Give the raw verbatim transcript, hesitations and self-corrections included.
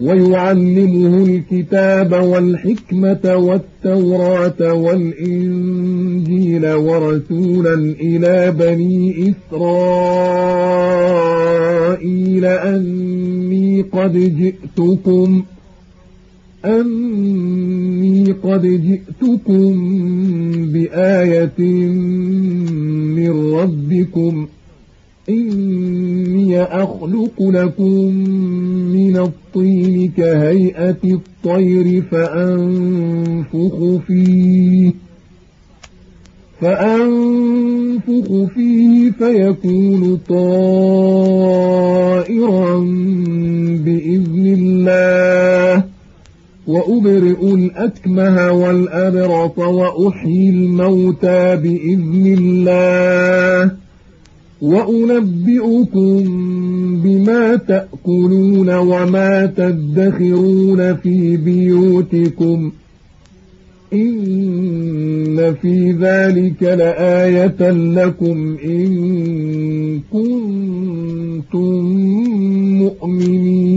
ويعلمه الكتاب والحكمة والتوراة والإنجيل ورسولا إلى بني إسرائيل أني قد جئتكم أني قد جئتكم بآية من ربكم إني أخلق لكم من الطين كهيئة الطير فأنفخ فيه فأنفخ فيه فيكون طائرا بإذن الله وأبرئ الأكمه والأبرص وأحيي الموتى بإذن الله وأنبئكم بما تأكلون وما تدخرون في بيوتكم إن في ذلك لآية لكم إن كنتم مؤمنين.